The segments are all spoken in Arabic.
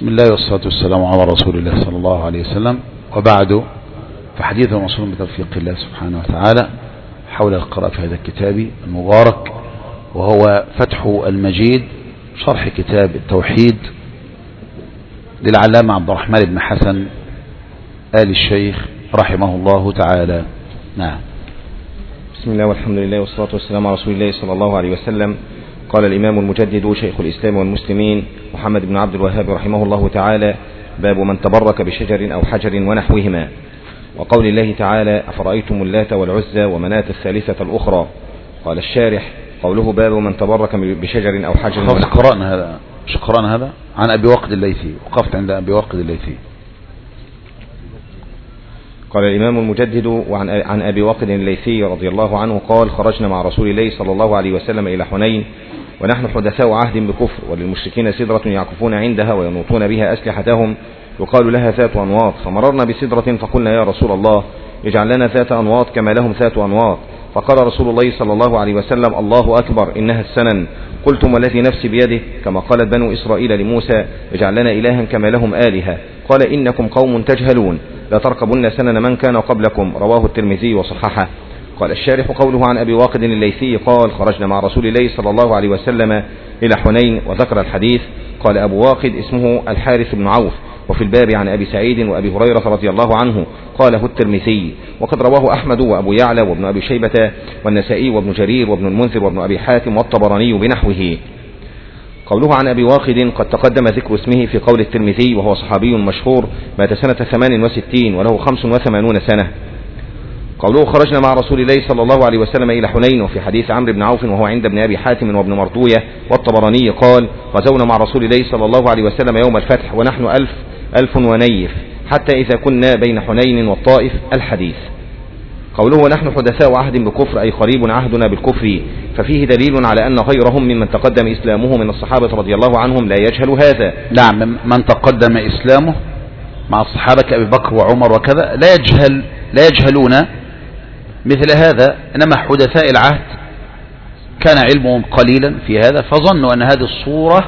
بسم الله والصلاة والسلام على رسول الله صلى الله عليه وسلم، وبعد، فحديث موصول بتوفيق الله سبحانه وتعالى حول القراءة في هذا الكتاب المبارك، وهو فتح المجيد شرح كتاب التوحيد للعلامة عبد الرحمن بن حسن آل الشيخ رحمه الله تعالى. نعم. بسم الله والحمد لله والصلاة والسلام على رسول الله صلى الله عليه وسلم. قال الإمام المجدد شيخ الإسلام والمسلمين محمد بن عبد الوهاب رحمه الله تعالى: باب من تبرك بشجر أو حجر ونحوهما. وقول الله تعالى: أفرأيتم اللات والعزى ومناة الثالثة الأخرى. قال الشارح: قوله باب من تبرك بشجر أو حجر قرأنا هذا قرأنا هذا عن أبي وقد الليثي، وقفت عند أبي وقد الليثي. قال الإمام المجدد عن أبي وقد الليثي رضي الله عنه قال: خرجنا مع رسول الله صلى الله عليه وسلم إلى حنين ونحن حدثاء عهد بكفر، وللمشركين سدرة يعكفون عندها وينوطون بها أسلحتهم يقال لها ذات أنواط، فمررنا بسدرة فقلنا: يا رسول الله اجعل لنا ذات أنواط كما لهم ذات أنواط. فقال رسول الله صلى الله عليه وسلم: الله أكبر، إنها السنن. قلتم: والذي نفسي بيده، كما قالت بنو إسرائيل لموسى: اجعل لنا إلها كما لهم آلهة. قال: إنكم قوم تجهلون، لا تركبن سنن من كان قبلكم. رواه الترمذي وصححه. قال الشارح: قوله عن أبي واقد الليثي قال: خرجنا مع رسول الله صلى الله عليه وسلم إلى حنين، وذكر الحديث. قال أبو واقد اسمه الحارث بن عوف، وفي الباب عن أبي سعيد وأبي هريرة رضي الله عنه، قاله الترمذي، وقد رواه أحمد وأبو يعلى وابن أبي شيبة والنسائي وابن جرير وابن المنذر وابن أبي حاتم والطبراني بنحوه. قوله عن أبي واقد قد تقدم ذكر اسمه في قول الترمذي، وهو صحابي مشهور مات سنة 68 وله 85 سنة. قوله خرجنا مع رسول الله صلى الله عليه وسلم إلى حنين، وفي حديث عمرو بن عوف وهو عند ابن أبي حاتم وابن مردوية والطبراني قال: غزونا مع رسول الله صلى الله عليه وسلم يوم الفتح ونحن 1000 ونيف، حتى إذا كنا بين حنين والطائف. الحديث. قوله ونحن حدثاء عهد بكفر أي قريب عهدنا بالكفر، ففيه دليل على أن غيرهم ممن تقدم إسلامه من الصحابة رضي الله عنهم لا يجهل هذا. نعم، من تقدم إسلامه مع الصحابة كأبي بكر وعمر وكذا لا يجهلون مثل هذا، إنما حدثاء العهد كان علمهم قليلا في هذا، فظنوا أن هذه الصورة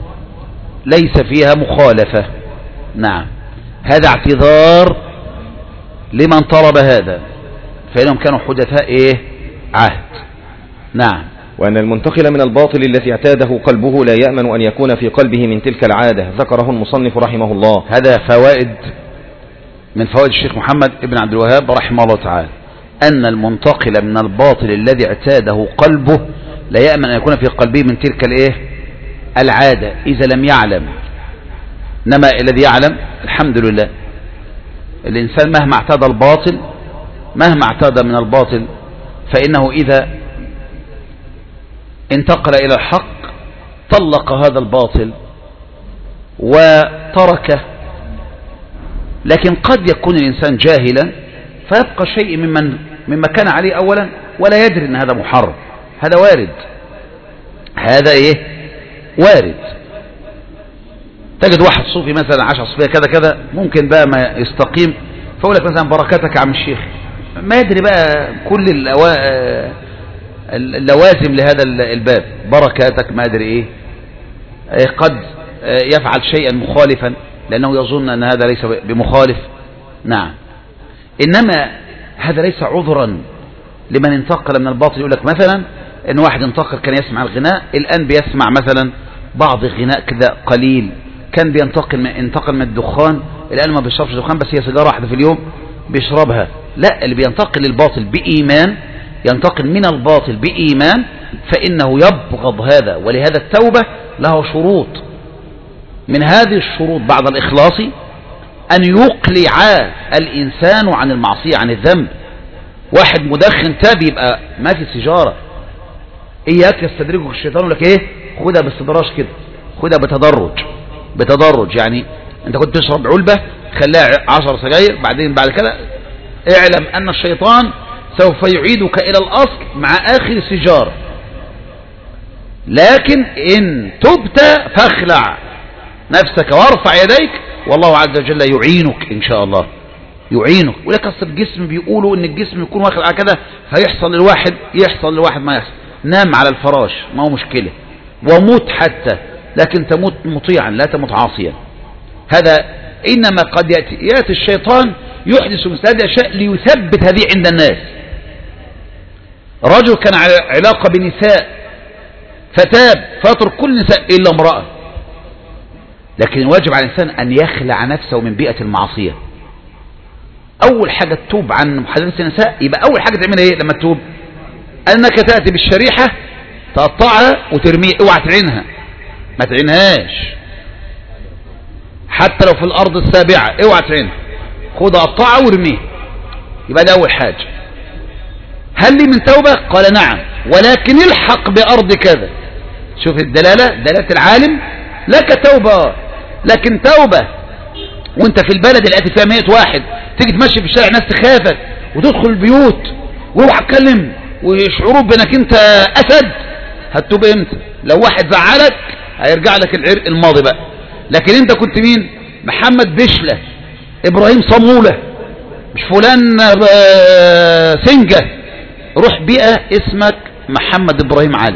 ليس فيها مخالفة. نعم، هذا اعتذار لمن طلب هذا، فإنهم كانوا حدثاء عهد. نعم. وأن المنتقل من الباطل الذي اعتاده قلبه لا يأمن أن يكون في قلبه من تلك العادة، ذكره المصنف رحمه الله. هذا فوائد من فوائد الشيخ محمد ابن عبد الوهاب رحمه الله تعالى، أن المنتقل من الباطل الذي اعتاده قلبه لا يأمن أن يكون في قلبه من تلك العادة إذا لم يعلم. إنما الذي يعلم الحمد لله. الإنسان مهما اعتاد الباطل، مهما اعتاد من الباطل، فإنه إذا انتقل إلى الحق طلق هذا الباطل وتركه. لكن قد يكون الإنسان جاهلا فيبقى شيء مما كان عليه أولا ولا يدري أن هذا محرم. هذا وارد، هذا وارد. تجد واحد صوفي مثلا عاش صوفية كذا كذا، ممكن بقى ما يستقيم فأقول لك مثلا: بركاتك يا عم الشيخ. ما يدري بقى كل اللوازم لهذا الباب، بركاتك ما أدري قد يفعل شيئا مخالفا لأنه يظن أن هذا ليس بمخالف. نعم. إنما هذا ليس عذرا لمن انتقل من الباطل. يقول لك مثلا إن واحد انتقل كان يسمع الغناء، الآن بيسمع مثلا بعض الغناء كذا قليل، كان انتقل من الدخان، الآن ما بيشربش دخان، بس هي سيجارة واحدة في اليوم بيشربها. لا، اللي بينتقل للباطل بإيمان، ينتقل من الباطل بإيمان، فإنه يبغض هذا. ولهذا التوبة له شروط، من هذه الشروط بعد الإخلاص أن يقلع الإنسان عن المعصية، عن الذنب. واحد مدخن تاب يبقى ما في سيجارة، إياك يستدرجك الشيطان يقول لك خدها باستدراج كده، خدها بتدرج. يعني أنت كنت تشرب علبة، خليها 10 سجاير، بعدين بعد كده اعلم أن الشيطان سوف يعيدك إلى الأصل مع آخر سيجارة. لكن إن تبت فاخلع نفسك وارفع يديك، والله عز وجل يعينك إن شاء الله، يعينك. ولك أصل الجسم بيقولوا إن الجسم يكون واخد على كده فيحصل للواحد ما يحصل. نام على الفراش، ما هو مشكلة، وموت حتى، لكن تموت مطيعا لا تموت عاصيا. هذا إنما قد يأتي الشيطان يحدث مثل هذه الأشياء ليثبت هذه عند الناس. رجل كان على علاقة بنساء فتاب فاترك كل نساء إلا امرأة، لكن الواجب على الإنسان أن يخلع نفسه من بيئة المعصية. أول حاجة تتوب عن محادثة النساء، يبقى أول حاجة تعملها إيه لما تتوب؟ أنك تأتي بالشريحة تقطعها وترميها، اوعى تعينها، ما تعينهاش حتى لو في الأرض السابعة، اوعى تعينها، خدها قطعها وارميها. يبقى ده أول حاجة. هل لي من توبة؟ قال نعم، ولكن الحق بأرض كذا. شوف الدلالة، دلالة العالم، لك توبة، لكن توبة وانت في البلد اللي قاتل فيها 100 واحد، تيجي تمشي في الشارع ناس تخافك وتدخل البيوت واوعى تكلم ويشعروك بانك انت اسد، هتتوب امتى؟ لو واحد زعلك هيرجع لك العرق الماضي بقى. لكن انت كنت مين؟ محمد بشلة، ابراهيم صمولة، مش فلان سنجة، روح بيئة اسمك محمد ابراهيم علي.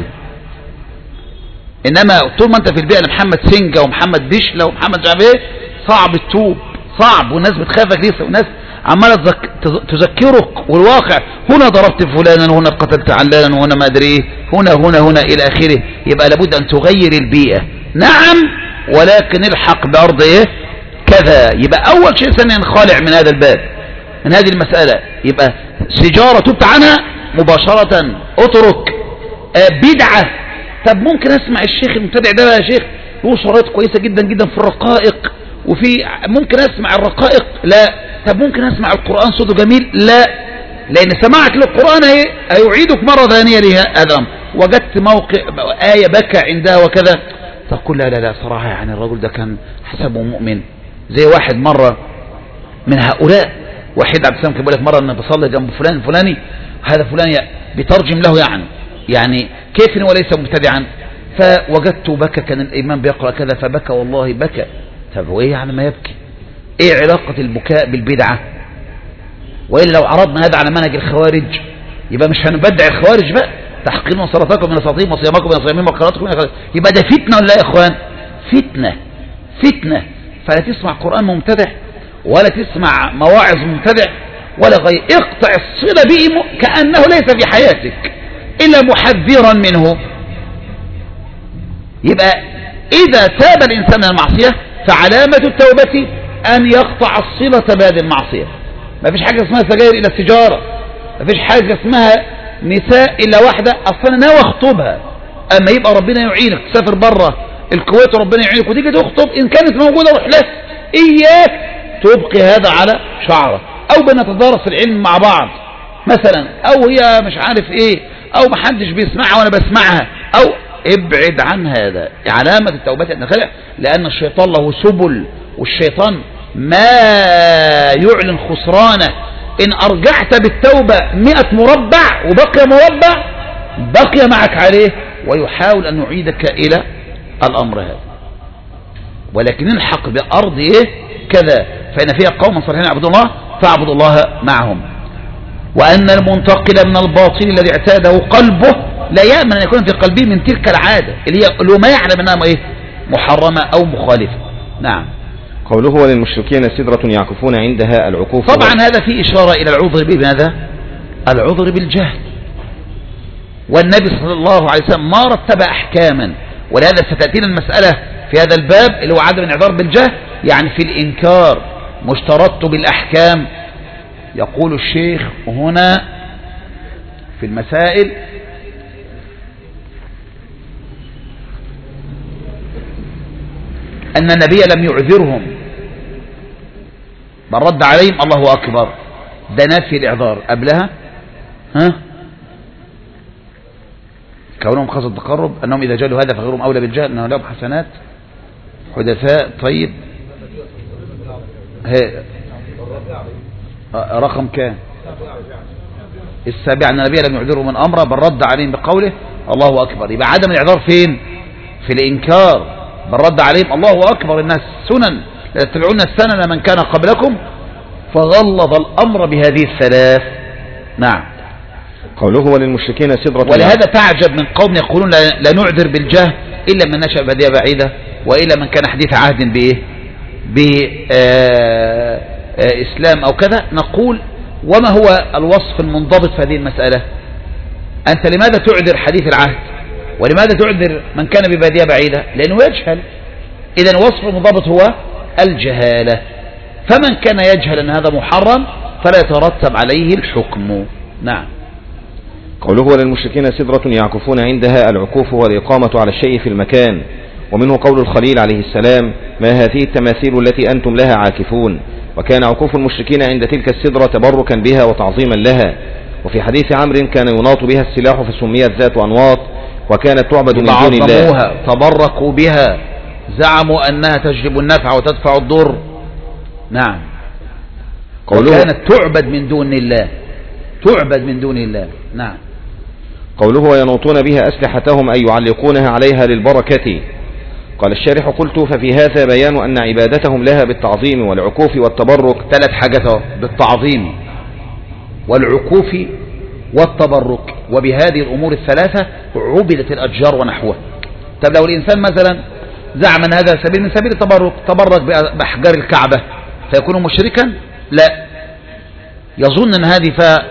انما طول ما انت في البيئة محمد سنجة ومحمد بشلة ومحمد جعبيه، صعب التوب، صعب، والناس بتخافك لسه، والناس عمالة تذكرك، والواقع هنا ضربت فلانا وهنا قتلت علانا وهنا ما ادري ايه، هنا الى اخره. يبقى لابد ان تغير البيئة، نعم، ولكن الحق بأرض ايه كذا. يبقى اول شيء ثانيا نخالع من هذا الباب، من هذه المسألة. يبقى سيجارة تبت عنها مباشرة، اترك. بدعة، طب ممكن اسمع الشيخ المبتدع ده يا شيخ له شرايط كويسة جدا جدا في الرقائق، وفي ممكن اسمع الرقائق، لا. طب ممكن اسمع القرآن صوته جميل، لا، لان سماعك للقرآن هيعيدك مرة ثانية لهذا. وجدت موقع آية بكى عندها وكذا، تقول لا صراحة يعني الرجل ده كان حسبه مؤمن. زي واحد مرة من هؤلاء، واحد عبد السلام كان بيقول لك مرة انا بصلي جنب فلان الفلاني، هذا فلان بيترجم له يعني كيف وليس مبتدعا، فوجدته بكى، كان الإمام بيقرأ كذا فبكى، والله بكى. طب هو ايه يعني ما يبكي؟ ايه علاقة البكاء بالبدعة؟ وإلا لو عرضنا هذا على منهج الخوارج يبقى مش هنبدع الخوارج بقى، تحقيرون صلاتكم من صلاتهم وصيامكم من صيامهم وقراءتكم من قراءتهم. يبقى ده فتنة ولا يا اخوان؟ فتنة. فلا تسمع قرآن مبتدع ولا تسمع مواعظ مبتدع ولا غير، اقطع الصلة به كأنه ليس في حياتك إلا محذرا منه. يبقى إذا تاب الإنسان من المعصية فعلامة التوبة أن يقطع الصلة بهذه المعصية. ما فيش حاجة اسمها سجاير إلى السجارة، ما فيش حاجة اسمها نساء إلا واحدة، أصلا ناوي أخطبها. أما يبقى ربنا يعينك تسافر بره الكويت وربنا يعينك وتيجي تخطب، إن كانت موجودة روح له، إياك تبقي هذا على شعرك، أو بنتدارس العلم مع بعض مثلا، أو هي مش عارف إيه، أو محدش بيسمعها وأنا بسمعها، أو ابعد عن هذا. علامة التوبة أن خلع، لأن الشيطان له سبل، والشيطان ما يعلن خسرانه. إن أرجعت بالتوبة 100 مربع وبقي مربع بقي معك عليه، ويحاول أن يعيدك إلى الأمر هذا. ولكن الحق بأرض إيه كذا، فإن فيها قوم صالحين يعبدون الله فاعبدوا الله معهم. وأن المنتقل من الباطل الذي اعتاده قلبه لا يأمن أن يكون في قلبه من تلك العادة اللي هي ما يعلم أنها إيه محرمة أو مخالفة. نعم. قوله وللمشركين سدرة يعكفون عندها العكوف، طبعا هذا فيه إشارة إلى العذر بماذا؟ العذر بالجهل. والنبي صلى الله عليه وسلم ما رتب أحكاما، ولهذا ستأتينا المسألة في هذا الباب اللي هو عدم الإعذار بالجهل، يعني في الإنكار مش ترتب الأحكام. يقول الشيخ هنا في المسائل أن النبي لم يعذرهم بل رد عليهم الله أكبر، ده نفي الإعذار. قبلها كونهم خاصة التقرب، أنهم إذا جالوا هذا فغيرهم أولى بالجهل أنهم لهم حسنات حدثاء. طيب رقم كام؟ 7. أن النبي لم يعذرهم من أمره بل رد عليهم بقوله الله أكبر. يبقى عدم الإعذار فين؟ في الإنكار، بل رد عليهم الله أكبر. الناس سنن لا تتبعون السنن من كان قبلكم، فغلظ الأمر بهذه الثلاث. نعم. قوله وللمشركين سدرة، ولهذا تعجب من قوم يقولون لا نعذر بالجهل إلا من نشأ بهدية بعيدة، وإلا من كان حديث عهد بإيه بإسلام أو كذا، نقول وما هو الوصف المنضبط في هذه المسألة؟ أنت لماذا تعذر حديث العهد؟ ولماذا تعذر من كان ببادية بعيدة؟ لأنه يجهل. إذن الوصف المنضبط هو الجهالة، فمن كان يجهل أن هذا محرم فلا يترتب عليه الحكم. نعم. قوله وللمشركين سدرة يعكفون عندها، العكوف والإقامة على الشيء في المكان. ومنه قول الخليل عليه السلام ما هذه التماثيل التي أنتم لها عاكفون، وكان عكوف المشركين عند تلك السدرة تبركا بها وتعظيما لها. وفي حديث عمرو كان يناط بها السلاح فسميت ذات أنواط، وكانت تعبد من دون الله. تبركوا بها، زعموا أنها تجلب النفع وتدفع الضر. نعم. وكانت تعبد من دون الله، تعبد من دون الله. نعم. قوله وينوطون بها أسلحتهم أي يعلقونها عليها للبركة. قال الشارح قلت ففي هذا بيان أن عبادتهم لها بالتعظيم والعكوف والتبرك. 3 حاجات: بالتعظيم والعكوف والتبرك، وبهذه الأمور ال3 عبدت الأشجار ونحوها. طب لو الإنسان مثلا زعم أن هذا سبيل من سبيل التبرك، تبرك بأحجار الكعبة فيكون مشركا؟ لا، يظن أن هذه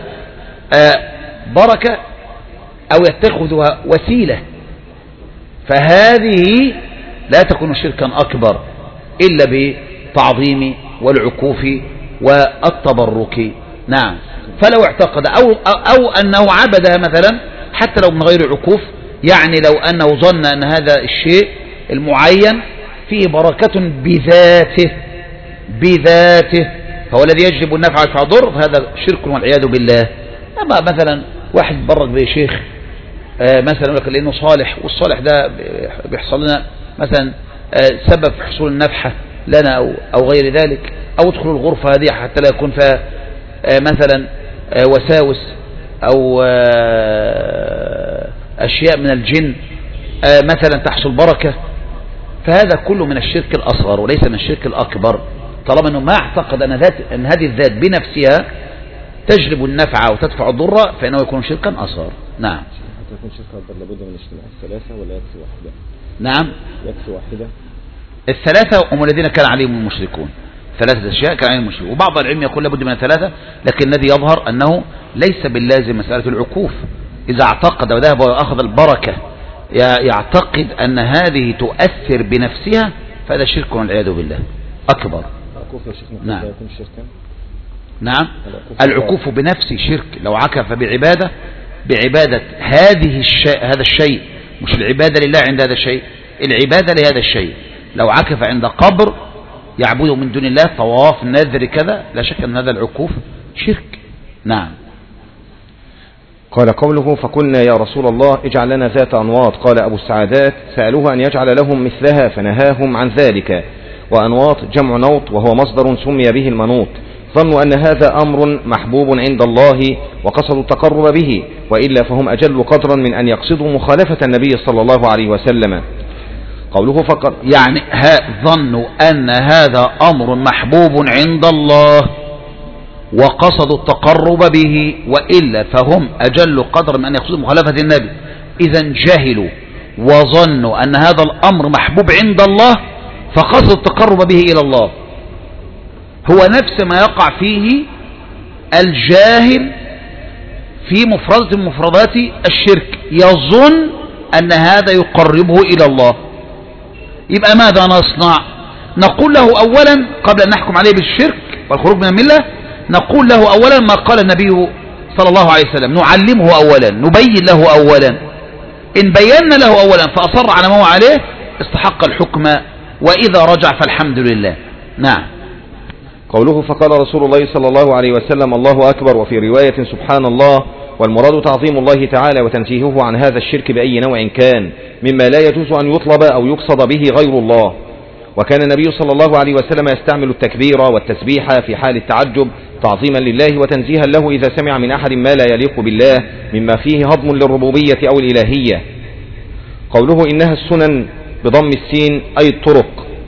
بركة أو يتخذها وسيلة، فهذه لا تكون شركا أكبر إلا بالتعظيم والعكوف والتبرك. نعم. فلو اعتقد أو أنه عبدها مثلا حتى لو من غير عكوف، يعني لو أنه ظن أن هذا الشيء المعين فيه بركة بذاته فهو الذي يجلب النفع ويدفع الضر، فهذا شرك والعياذ بالله. أما مثلا واحد برك بشيخ مثلا يقول لك لأنه صالح، والصالح ده بيحصل لنا مثلا سبب في حصول النفحة لنا أو غير ذلك، أو ادخلوا الغرفة هذه حتى لا يكون فيها مثلا وساوس أو أشياء من الجن مثلا تحصل بركة، فهذا كله من الشرك الأصغر وليس من الشرك الأكبر، طالما أنه ما اعتقد أن هذه الذات بنفسها تجلب النفع وتدفع الضر فإنه يكون شركا أصغر. نعم. يكون شركا أكبر لابد من اجتماع الثلاثة ولا يكفي واحدة؟ نعم، يكفي واحدة. ال3 هم الذين كان عليهم المشركون، 3 أشياء كان عليهم المشركون، وبعض العلم يقول لابد من 3، لكن الذي يظهر أنه ليس باللازم مسألة العكوف. إذا اعتقد وذهب وأخذ البركة يعتقد أن هذه تؤثر بنفسها فهذا شرك والعياذ بالله أكبر. نعم. نعم. العكوف بنفسه شرك، لو عكف بعبادة هذا الشيء، مش العبادة لله عند هذا الشيء، العبادة لهذا الشيء. لو عكف عند قبر يعبده من دون الله، طواف، نذر، كذا، لا شك أن هذا العكوف شرك. نعم. قال قوله فقلنا يا رسول الله اجعل لنا ذات أنواط. قال أبو السعادات سألوه أن يجعل لهم مثلها فنهاهم عن ذلك. وأنواط جمع نوط وهو مصدر سمي به المنوط. ظنوا أن هذا أمر محبوب عند الله وقصدوا التقرب به، وإلا فهم أجل قدرا من أن يقصدوا مخالفة النبي صلى الله عليه وسلم. قوله فقط يعني ظنوا أن هذا أمر محبوب عند الله وقصدوا التقرب به، وإلا فهم أجل قدرا من أن يقصدوا مخالفة النبي. إذن جهلوا وظنوا أن هذا الأمر محبوب عند الله فقصدوا التقرب به إلى الله، هو نفس ما يقع فيه الجاهل في مفردة من مفردات الشرك، يظن أن هذا يقربه إلى الله. يبقى ماذا نصنع؟ نقول له أولا قبل أن نحكم عليه بالشرك والخروج من الملة، نقول له أولا ما قال النبي صلى الله عليه وسلم، نعلمه أولا، نبين له أولا. إن بينا له أولا فأصر على ما هو عليه استحق الحكم، وإذا رجع فالحمد لله. نعم. قوله فقال رسول الله صلى الله عليه وسلم الله أكبر، وفي رواية سبحان الله، والمراد تعظيم الله تعالى وتنزيهه عن هذا الشرك بأي نوع كان مما لا يجوز أن يطلب أو يقصد به غير الله. وكان النبي صلى الله عليه وسلم يستعمل التكبير والتسبيح في حال التعجب تعظيما لله وتنزيها له إذا سمع من أحد ما لا يليق بالله مما فيه هضم للربوبية أو الإلهية. قوله إنها السنن بضم السين أي الطرق.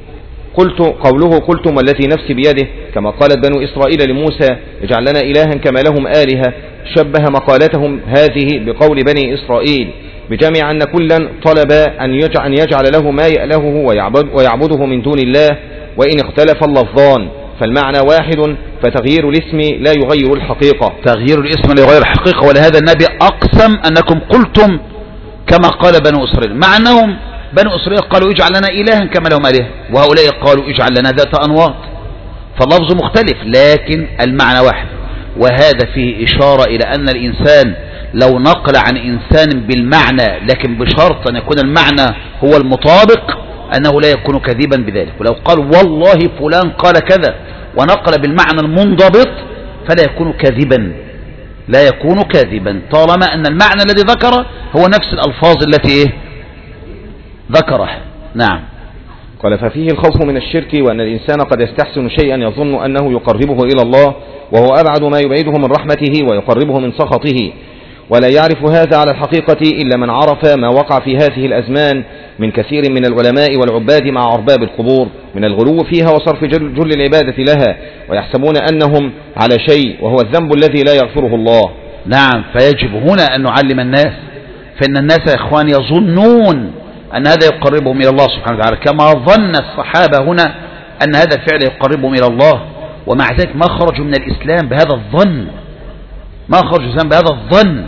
قوله قلتم والذي نفسي بيده، كما قالت بنو إسرائيل لموسى اجعل لنا إلها كما لهم آلهة، شبه مقالتهم هذه بقول بني إسرائيل، بجمع أن كلا طلب أن يجعل له ما يألهه ويعبده من دون الله، وإن اختلف اللفظان فالمعنى واحد، فتغيير الاسم لا يغير الحقيقة. تغيير الاسم لا يغير الحقيقة. ولهذا النبي أقسم أنكم قلتم كما قال بنو إسرائيل، مع أنهم بنو إسرائيل قالوا اجعل لنا إلها كما لهم آلهة، وهؤلاء قالوا اجعل لنا ذات أنواط، فاللفظ مختلف لكن المعنى واحد. وهذا فيه إشارة إلى أن الإنسان لو نقل عن إنسان بالمعنى لكن بشرط أن يكون المعنى هو المطابق أنه لا يكون كذبا بذلك. ولو قال والله فلان قال كذا ونقل بالمعنى المنضبط فلا يكون كذبا، لا يكون كاذبا طالما أن المعنى الذي ذكره هو نفس الألفاظ التي ذكره. نعم. قال ففيه الخوف من الشرك، وأن الإنسان قد يستحسن شيئا يظن أنه يقربه إلى الله وهو أبعد ما يبعده من رحمته ويقربه من سخطه، ولا يعرف هذا على الحقيقة إلا من عرف ما وقع في هذه الأزمان من كثير من العلماء والعباد مع أرباب القبور من الغلو فيها وصرف جل العبادة لها، ويحسبون أنهم على شيء وهو الذنب الذي لا يغفره الله. نعم. فيجب هنا أن نعلم الناس، فإن الناس يا إخوان يظنون أن هذا يقربهم إلى الله سبحانه وتعالى، كما ظن الصحابة هنا أن هذا الفعل يقربهم إلى الله، ومع ذلك ما خرجوا من الإسلام بهذا الظن، ما خرجوا من الإسلام بهذا الظن.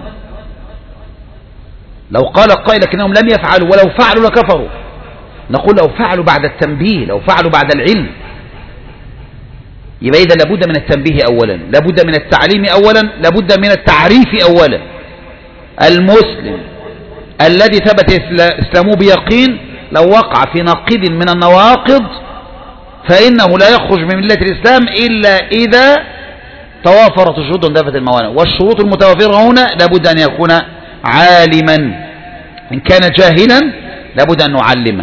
لو قال قائل لكنهم لم يفعلوا، ولو فعلوا لكفروا، نقول لو فعلوا بعد التنبيه، لو فعلوا بعد العلم، يبقى إذا لابد من التنبيه أولا، لابد من التعليم أولا، لابد من التعريف أولا. المسلم الذي ثبت إسلامه بيقين لو وقع في نقيض من النواقض فإنه لا يخرج من ملة الإسلام إلا إذا توافرت الشروط وانتفت الموانع. والشروط المتوافرة هنا لابد أن يكون عالما، إن كان جاهلا لابد أن نعلمه،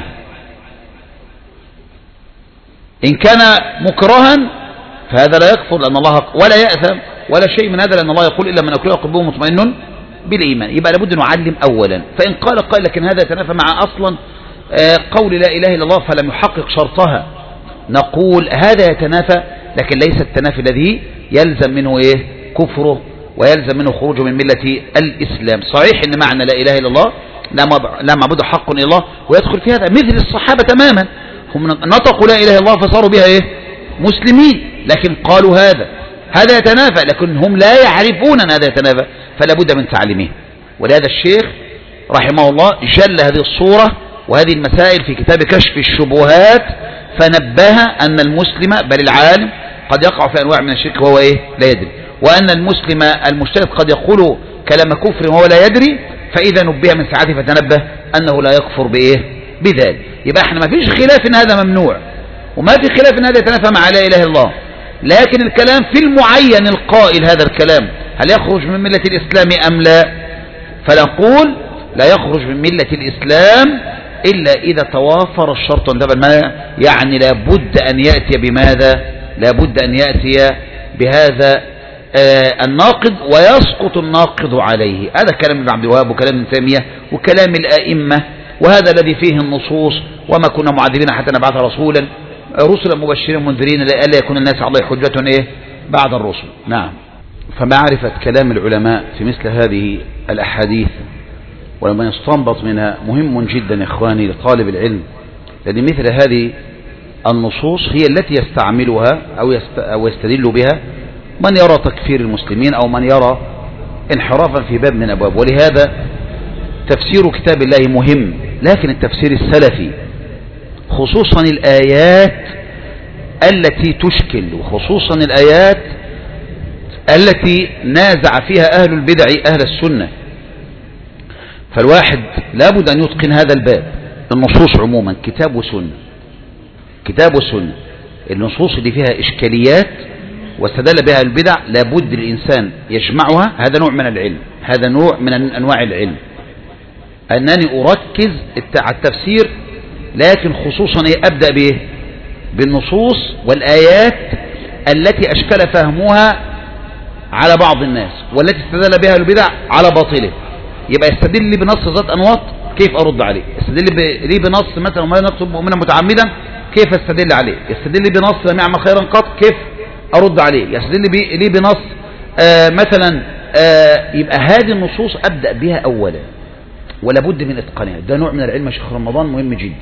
إن كان مكرها فهذا لا يكفر لأن الله ولا يأثم ولا شيء من هذا، لأن الله يقول إلا من أكره قلبه مطمئن بالإيمان. يبقى لابد نعلم أولا. فإن قال لكن هذا يتنافى مع أصلا قول لا إله إلا الله فلم يحقق شرطها، نقول هذا يتنافى، لكن ليس التنافي الذي يلزم منه كفره ويلزم منه خروجه من ملة الإسلام. صحيح أن معنى لا إله إلا الله لا معبود حق إلا الله ويدخل في هذا، مثل الصحابة تماما، هم نطقوا لا إله إلا الله فصاروا بها مسلمين، لكن قالوا هذا يتنافى، لكن هم لا يعرفون أن هذا يتنافى، فلا بد من تعليمه. ولهذا الشيخ رحمه الله جل هذه الصورة وهذه المسائل في كتاب كشف الشبهات، فنبه أن المسلم بل العالم قد يقع في أنواع من الشرك وهو لا يدري، وأن المسلم المجتهد قد يقول كلام كفر وهو لا يدري، فإذا نبه من ساعته فتنبه أنه لا يكفر بذلك. يبقى احنا ما فيش خلاف ان هذا ممنوع، وما في خلاف ان هذا يتنافى مع لا إله إلا الله، لكن الكلام في المعين القائل هذا الكلام هل يخرج من ملة الإسلام أم لا؟ فنقول لا يخرج من ملة الإسلام إلا إذا توافر الشرط وانتبه المانع، يعني لابد أن يأتي بماذا؟ لابد أن يأتي بهذا الناقض ويسقط الناقض عليه. هذا كلام ابن عبد الوهاب وكلام ابن تيمية وكلام الآئمة، وهذا الذي فيه النصوص وما كنا معذبين حتى نبعث رسولا مبشرين منذرين لئلا يكون الناس على الله حجة بعد الرسل. نعم. فمعرفة كلام العلماء في مثل هذه الأحاديث ولما يستنبط منها مهم جدا يا إخواني لطالب العلم، لأن مثل هذه النصوص هي التي يستعملها أو يستدل بها من يرى تكفير المسلمين أو من يرى انحرافا في باب من أبواب. ولهذا تفسير كتاب الله مهم، لكن التفسير السلفي خصوصا الآيات التي تشكل، وخصوصا الآيات التي نازع فيها أهل البدع أهل السنة، فالواحد لابد أن يتقن هذا الباب. النصوص عموما كتاب وسنة، كتاب وسنة، النصوص اللي فيها إشكاليات واستدل بها البدع لابد الإنسان يجمعها. هذا نوع من العلم، هذا نوع من أنواع العلم، أنني أركز على التفسير، لكن خصوصا أبدأ بالنصوص والآيات التي أشكل فهمها على بعض الناس والتي استدل بها البدع على باطله. يبقى يستدل لي بنص ذات أنواط كيف أرد عليه، يستدل لي بنص مثلا ما نكتب مؤمنا متعمدا كيف استدل عليه، يستدل لي بنص لم يعمل خيرا قط كيف أرد عليه، يستدل لي بنص مثلا يبقى هذه النصوص أبدأ بها أولا ولا بد من إتقانها. ده نوع من العلم يا شيخ رمضان مهم جدا،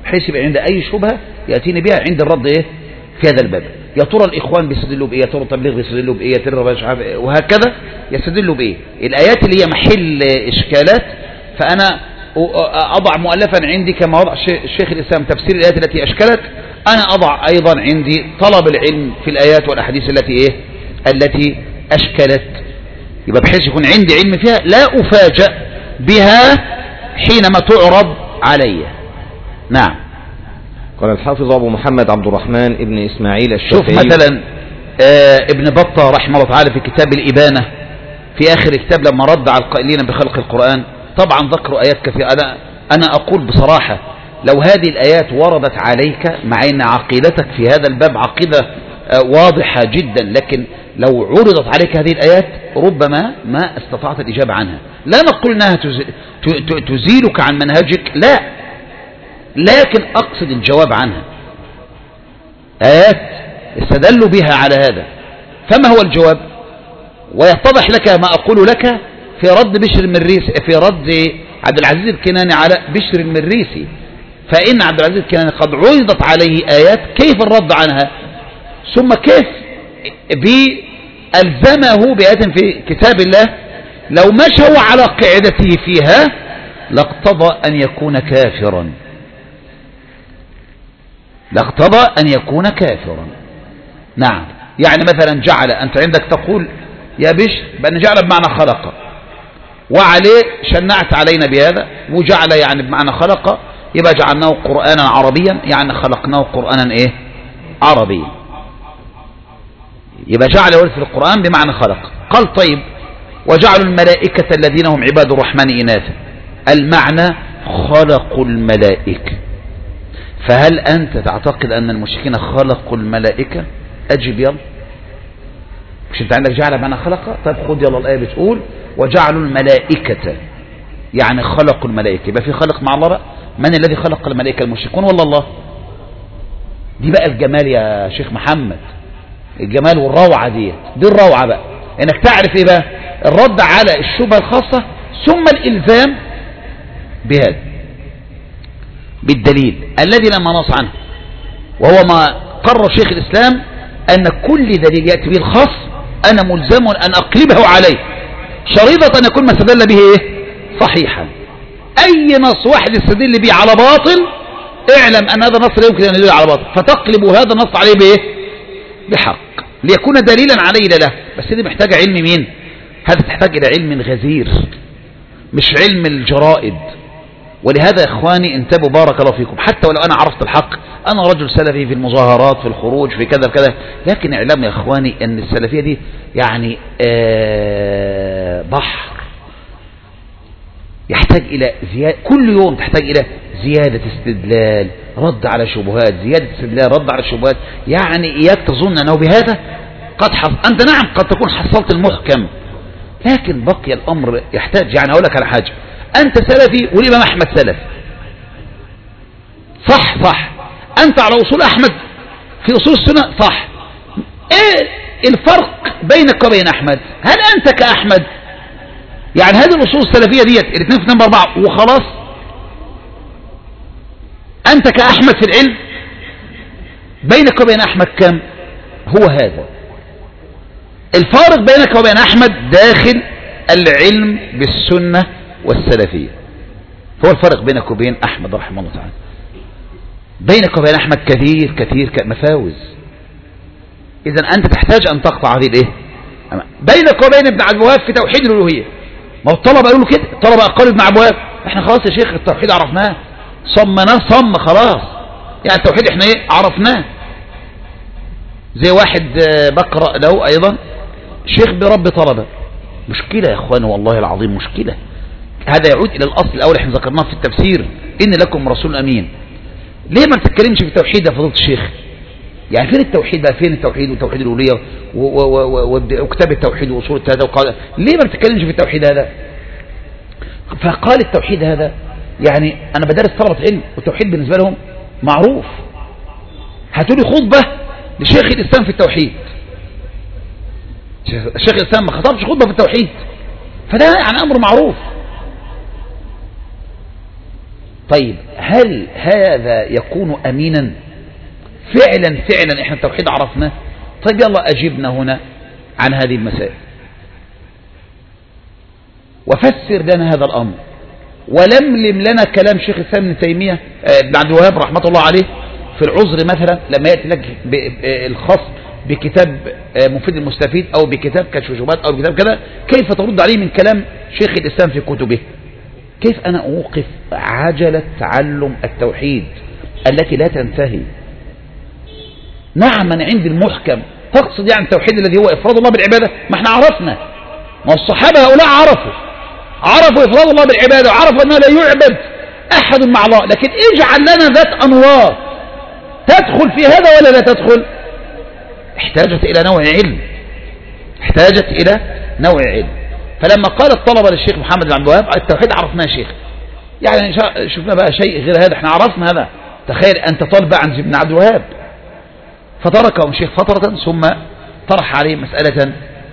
بحيث يبقى عند أي شبهة يأتيني بها عند الرد إيه في هذا الباب. يا ترى الإخوان بيستدلوا بإيه، يا ترى التبليغ بيستدلوا بإيه، يا ترى مش عارف إيه، وهكذا يستدلوا بإيه. الآيات اللي هي محل إشكالات فأنا أضع مؤلفا عندي كما وضع الشيخ الإسلام تفسير الآيات التي أشكلت، أنا أضع أيضا عندي طلب العلم في الآيات والأحاديث التي أشكلت، يبقى بحيث يكون عندي علم فيها لا أفاجأ بها حينما تعرض علي. نعم. قال الحافظ أبو محمد عبد الرحمن ابن إسماعيل الشافعي. شوف مثلا ابن بطة رحمه الله تعالى في كتاب الإبانة في آخر الكتاب لما رد على القائلين بخلق القرآن، طبعا ذكروا آيات كثيرة. أنا أقول بصراحة لو هذه الآيات وردت عليك، مع أن عقيدتك في هذا الباب عقيدة واضحة جدا، لكن لو عرضت عليك هذه الآيات ربما ما استطعت الإجابة عنها. لا نقول أنها تزيلك عن منهجك، لا، لكن أقصد الجواب عنها. آيات استدلوا بها على هذا، فما هو الجواب؟ ويتضح لك ما أقول لك في رد بشر المريسي، في رد عبد العزيز الكناني على بشر المريسي. فإن عبد العزيز الكناني قد عرضت عليه آيات، كيف الرد عنها؟ ثم كيف ألزمه بآيات في كتاب الله لو مشوا على قاعدته فيها لاقتضى أن يكون كافرا، لاقتضى أن يكون كافرا. نعم. يعني مثلا جعل، أنت عندك تقول يا بشر بأن جعل بمعنى خلق، وعليه شنعت علينا بهذا، وجعل يعني بمعنى خلق، يبقى جعلناه قرآنا عربيا، يعني خلقناه قرآنا إيه عربيا، يبقى جعل ورث القرآن بمعنى خلق. قال طيب وجعلوا الملائكة الذين هم عباد الرحمن إناثا، المعنى خلقوا الملائكة. فهل أنت تعتقد أن المشركين خلقوا الملائكة؟ أجب يلا، مش أنت عندك جعل بمعنى خلق؟ طيب خد يلا الآية بتقول وجعلوا الملائكة، يعني خلقوا الملائكة، يبقى في خلق مع الله بقى. من الذي خلق الملائكة، المشركون ولا الله؟ دي بقى الجمال يا شيخ محمد، الجمال والروعة دي الروعة بقى، انك تعرف ايه بقى الرد على الشبهة الخاصة ثم الالزام بهذا بالدليل الذي لما نص عنه، وهو ما قرر شيخ الاسلام ان كل دليل يأتي به الخاص انا ملزم ان اقلبه عليه شريطة ان يكون ما استدل به ايه صحيحا. اي نص واحد يستدل به على باطل اعلم ان هذا النص لا يمكن ان يدل على باطل، فتقلب هذا النص عليه بايه بحق ليكون دليلا عليه له. بس دي محتاجة علم مين؟ هذا تحتاج إلى علم غزير مش علم الجرائد. ولهذا يا إخواني انتبهوا بارك الله فيكم، حتى ولو أنا عرفت الحق، أنا رجل سلفي في المظاهرات في الخروج في كذا كذا، لكن اعلم يا إخواني أن السلفية دي يعني بحر يحتاج إلى زيادة، كل يوم تحتاج إلى زيادة استدلال، رد على شبهات، زيادة استدلال، رد على شبهات. يعني إياك تظن أنه بهذا قد أنت نعم قد تكون حصلت المحكم، لكن بقي الأمر يحتاج. يعني أقول لك على حاجة، أنت سلفي والإمام أحمد سلفي، صح، أنت على أصول أحمد في أصول السنة، صح. إيه الفرق بينك وبين أحمد؟ هل أنت كأحمد؟ يعني هذه الأصول السلفية ديت الاثنين في 2 ب4 وخلاص؟ أنت كأحمد في العلم بينك وبين أحمد كم؟ هو هذا الفارق بينك وبين أحمد داخل العلم بالسنة والسلفية، هو الفرق بينك وبين أحمد رحمه الله تعالى. بينك وبين أحمد كثير مفاوز. إذن أنت تحتاج أن تقطع هذه الإيه؟ بينك وبين ابن عبد الوهاب في توحيد الألوهية، ما هو الطلبة قالوا له كده، الطلبة قالوا ابن عبد الوهاب احنا خلاص يا شيخ التوحيد عرفناه، صمناه صم خلاص، يعني التوحيد احنا ايه عرفناه. زي واحد بقرأ له ايضا شيخ برب طلبة، مشكلة يا اخواني والله العظيم مشكلة. هذا يعود الى الاصل الاول احنا ذكرناه في التفسير، ان لكم رسول امين. ليه ما بتتكلمش في التوحيد يا فضيلة الشيخ؟ يعني فين التوحيد بقى؟ فين التوحيد وتوحيد الألوهية وكتاب التوحيد وأصول التوحيد وقال ليه ما بتتكلمش في التوحيد هذا؟ فقال التوحيد هذا يعني أنا بدرس طلبة علم والتوحيد بالنسبة لهم معروف. هاتوا لي خطبة لشيخ الإسلام في التوحيد، الشيخ الإسلام ما خطبش خطبة في التوحيد، فده يعني أمر معروف. طيب هل هذا يكون أمينا؟ فعلا احنا التوحيد عرفناه. طيب يلا أجبنا هنا عن هذه المسائل وفسر لنا هذا الأمر، ولملم لنا كلام شيخ الإسلام ابن تيمية ابن عبد الوهاب رحمة الله عليه في العذر مثلا، لما يأتي لك الخاص بكتاب مفيد المستفيد أو بكتاب كشف الشبهات أو بكتاب كذا، كيف ترد عليه من كلام شيخ الإسلام في كتبه؟ كيف أنا أوقف عجلة تعلم التوحيد التي لا تنتهي؟ نعم أنا عندي المحكم، تقصد يعني التوحيد الذي هو إفراد الله بالعبادة؟ ما احنا عرفنا، ما الصحابة هؤلاء عرفوا إفراد الله بالعبادة، وعرفوا أنه لا يعبد أحد مع الله، لكن اجعل لنا ذات أنوار تدخل في هذا ولا لا تدخل؟ احتاجت إلى نوع علم. فلما قال الطلبة للشيخ محمد بن عبد الوهاب التوحيد عرفناه شيخ، يعني شفنا بقى شيء غير هذا، احنا عرفنا هذا، تخيل أنت طالب عن ابن عبد الوهاب. فتركهم الشيخ فترة ثم طرح عليه مسألة،